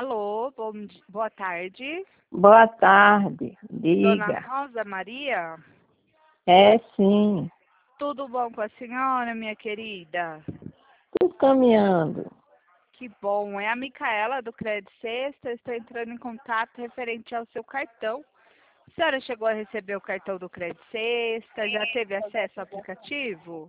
Alô, boa tarde. Boa tarde, Dona diga. Rosa Maria? É sim, Tudo bom com a senhora, minha querida? tudo caminhando. Que bom. É a Micaela do Crédito Sexta. Estou entrando em contato referente ao seu cartão. A senhora chegou a receber o cartão do Crédito Sexta? Já teve acesso ao aplicativo?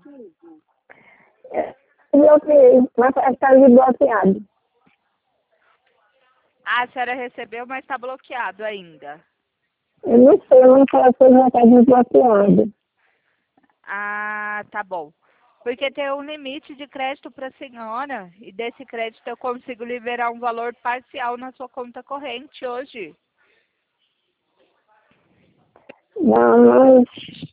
Bloqueei, mas está bloqueado. Ah, a senhora recebeu, mas está bloqueado ainda. Eu não sei, eu não faço já está desbloqueado. Ah, tá bom. Porque tem um limite de crédito para a senhora e desse crédito eu consigo liberar um valor parcial na sua conta corrente hoje. Não, mas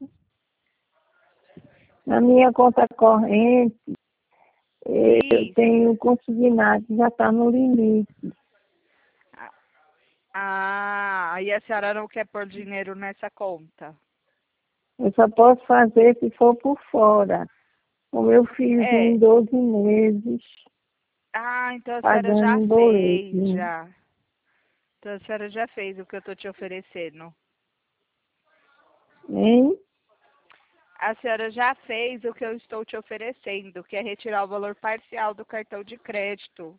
na minha conta corrente, eu Isso. tenho consignado, já está no limite. Ah, aí a senhora não quer pôr dinheiro nessa conta. Eu só posso fazer se for por fora. Como eu fiz É. em 12 meses, Ah, então a senhora pagando já um boleto. fez, já. Então a senhora já fez o que eu estou te oferecendo. Hein? A senhora já fez o que eu estou te oferecendo, que é retirar o valor parcial do cartão de crédito.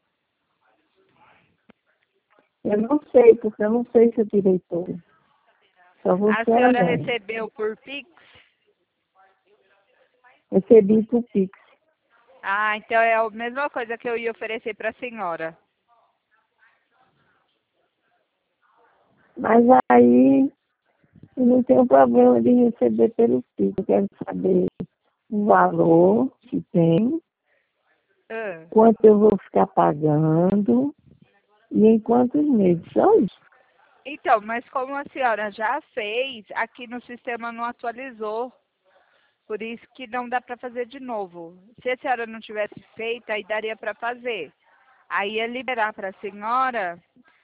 Eu não sei, porque eu não sei se eu tirei tudo. Só A você senhora olhando. recebeu por Pix? Recebi pro Pix. Ah, então é a mesma coisa que eu ia oferecer para a senhora. Mas aí eu não tenho problema de receber pelo Pix. Eu quero saber o valor que tem, Ah. quanto eu vou ficar pagando e em quantos meses. Só isso. Então, mas como a senhora já fez, aqui no sistema não atualizou. Por isso que não dá para fazer de novo. Se a senhora não tivesse feito, aí daria para fazer. Aí ia liberar para a senhora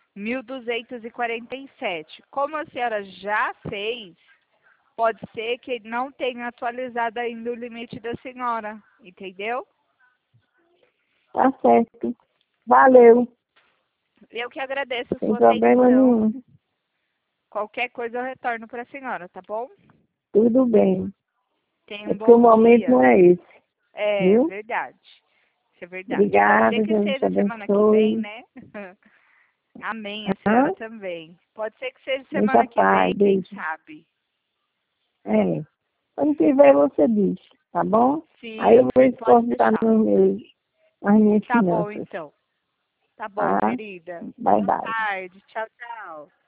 1.247. Como a senhora já fez, pode ser que não tenha atualizado ainda o limite da senhora, entendeu? Tá certo. Valeu. Eu que agradeço a Sem sua problema atenção. nenhum. Qualquer coisa eu retorno para a senhora, tá bom? Tudo bem. Tenha É um porque o bom momento dia. não é esse. É Viu? verdade. Isso é verdade. Pode ser Obrigada, que Deus te seja semana que vem, abençoe. né? Amém, a senhora Hã? também. Pode ser que seja Muita semana que paz, vem, quem beijo. sabe? É. Quando tiver, você diz, tá bom? Aí eu Sim, vou sim, pode exportar deixar. as minhas Tá bom, finanças, então. Tá bom, tá? querida. Bye, Boa bye. tarde. Tchau, tchau.